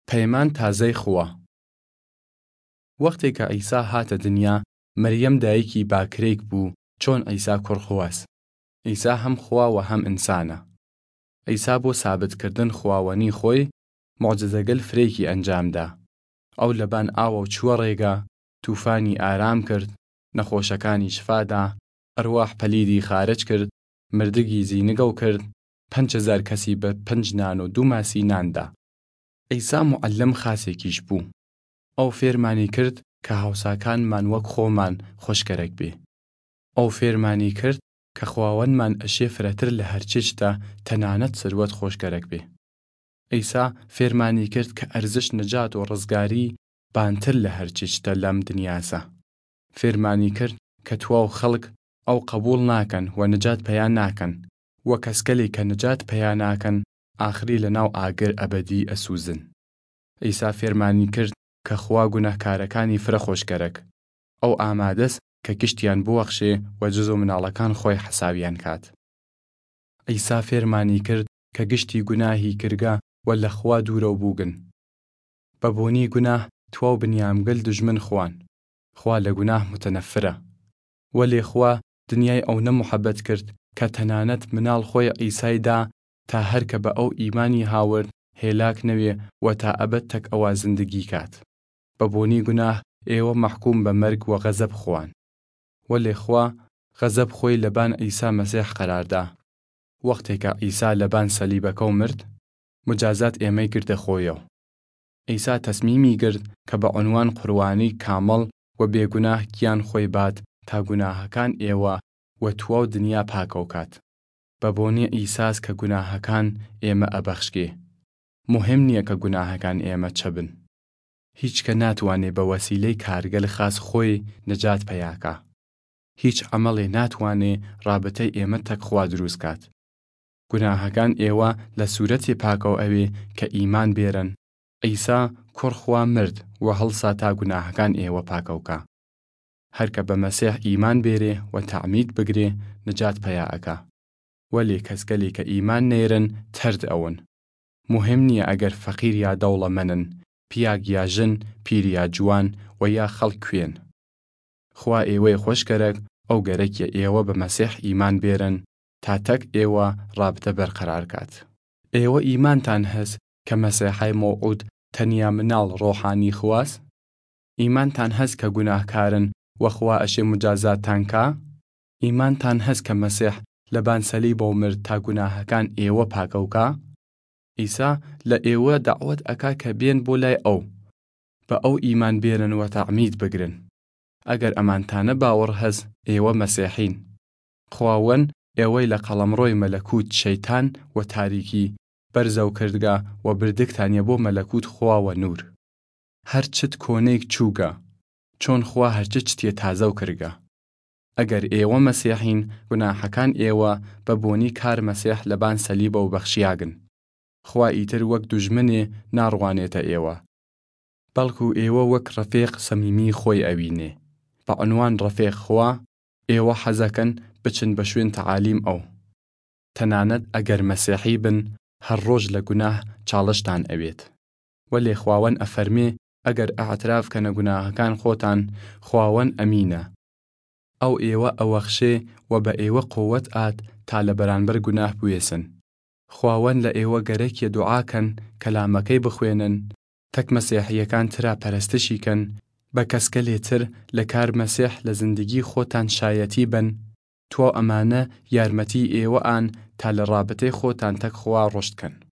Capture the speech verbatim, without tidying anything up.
پەیمان تازەی خوا. وەختێک کە عیسا هاتە دنیا، مەریەم دایکی باکرێک بوو چۆن عیسا کوڕ خواست. عیسا هەم خوا و هەم ئینسانە. عیسا بۆ سابتکردن خواوەنی خۆی مۆعجزەگەل فرێکی ئەنجامدا. ئەو لەبان ئاوە و چووە ڕێگە، تووفانی ئارام کرد، نەخۆشەکانی شفادا، ئەرواح پەلیدی خارج کرد، مردگی زینگە و کرد، پەنج هەزار کەسی بە پەنج نان و دوو ماسی ناندا. عیسا موعەللەم خاسێکیش بوو. ئەو فێرمانی کرد کە هاوساکانمان وەک خۆمان خۆشکەرەک بێ. ئەو فێرمانی کرد کە خواوەنمان ئەشێ فرەتر لە هەرچی شتە تەنانەت سروەت خۆشکەرەک بێ. عیسا فێرمانی کرد کە ئەرزش نەجات و ڕزگاری بانتر لە هەرچی شتە لەم دنیاسە. فێرمانی کرد کە توا و خەڵک ئەو قبوڵ ناکەن و نەجات پەیان ناکەن، وە کەسکەلی کە نەجات پەیان ناکەن ئاخری لە ناو ئاگر ئەبەدی ئەسووزن. عیسا فێرمانی کرد کە خوا گوناهکارەکانی فرە خۆشکەرەک، ئەو ئامادەست کە کشتیان بوەخشێ و جز و مناڵەکان خۆی حەساویان کات. عیسا فێرمانی کرد کە گشتی گوناهی کردگە و لە خوا دوورە و بووگن. بە بۆنی گوناه توا و بنیامگەل دژمن خوان. خوا لە گوناه متەنەفرە. وەلێ خوا دنیای ئەو نەمحەبەت کرد کە تەنانەت مناڵ خۆی عیسایدا تا هەر کە بە ئەو ئیمانی هاورد هێلاک نەوێ و تا ئەبەد تەک ئەوە زندگی کات. بە بۆنی گوناه ئێوە مەحکوم بە مەرگ و غەزەب خوان. وەلێ خوا غەزەب خۆی لەبان عیسا مەسیح قەراردا. وەختێکە عیسا لەبان سەلیبەکە و مرد، مجازات ئێمەی گردە خۆیەوە. عیسا تەسمیمی گرت کە بە عنوان قوربانی کامەڵ و بێگوناه گیان خۆی بات تا گوناهەکان ئێوە و توا و دنیا پاکەو کات. بە بۆنی عیساس کە گوناهەکان ئێمە ئەبەخشکێ. مهم نییە کە گوناهەکان ئێمە چە بن. هیچ کە ناتوانێ بە وەسیلەی کارگەل خاس خۆی نەجات پەیاکە. هیچ عەمەڵێ ناتوانێ ڕابەتەی ئێمە تەک خوا دروست کات. گوناهەکان ئێوە لە سوورەتی پاکەو ئەوێ کە ئیمان بێرن. عیسا کوڕ خوا مرد و هەڵسا تا گوناهەکان ئێوە پاکەوکە. هەرکە بە مەسیح ئیمان بێرێ و تەعمید بگرێ نەجات پەیاکە. وەلێ کەسگەلی کە ئیمان نێرن تەرد ئەون. مهم نییە ئەگەر فەقیر یا دەوڵەمەندن، پیاک یا ژن، پیر یا جوان و یا خەڵک کوێن. خوا ئێوەی خۆشکەرەک ئەو گەرەکیە ئێوە بە مەسیح ئیمان بێرن تا تەک ئێوە ڕابتە بەرقەرار کات. ئێوە ئیمانتان هەست کە مەسیحای مەوعود تەنیا مناڵ ڕۆحانی خواست؟ ئیمانتان هەست کە گوناهکارن و خوا ئەشێ مجازاتتان کا؟ ئیمانتان هەست کە مەسیح لەبان سەلیبە و مرد تا گوناهەکان ئێوە پاکەوکە؟ عیسا لە ئێوە دەعوەت ئەکا کە بێن بۆ لای ئەو، بە ئەو ئیمان بێرن و تەعمید بگرن. ئەگەر ئەمانتانە باوەڕ هەست ئێوە مەسیحین. خواوەن ئێوەی لە قەڵەمڕۆی مەلەکوت شەیتان و تاریکی بەرزەو کردگا و بردگتانیە بۆ مەلەکوت خوا و نور. هەر چت کۆنەیەک چووگە، چۆن خوا هەرچ شتێ تازە و کردگە. ئەگەر ئێوە مەسیحین، گوناحەکان ئێوە بە بۆنی کار مەسیح لەبان سەلیبە و بەخشیاگن. خوا ئیتر وەک دوژمنێ ناڕوانێتە ئێوە، بەڵکو ئێوە وەک ڕەفیق سەمیمی خۆی ئەوینێ. بە عنوان ڕەفیق خوا ئێوە حەزەکەن بچن بە شوێن تەعالیم ئەو. تەنانەت ئەگەر مەسیحی بن هەر ڕۆژ لە گوناه چاڵشتان ئەوێت. وەلێ خواوەن ئەفەرمێ ئەگەر ئەعتراف کەنە گوناهەکان خۆتان، خواوەن ئەمینە. ئەو ئێوە ئەوەخشێ و بە ئێوە قووەت ئات تا لە بەرانبەر گوناه بوێسن. خواوەن لە ئێوە گەرەکیە دوعاکەن، کەلامەکەی بخوێنن، تەک مەسیحیەکان ترا پەرستشیکەن، بە کەسکەلێ تر لە کار مەسیح لە زندگی خۆتان شایەتی بن، تۆ ئەمانە یارمەتی ئێوە ئان تا لە ڕابەتەی خۆتان تەک خوا ڕۆشتکەن.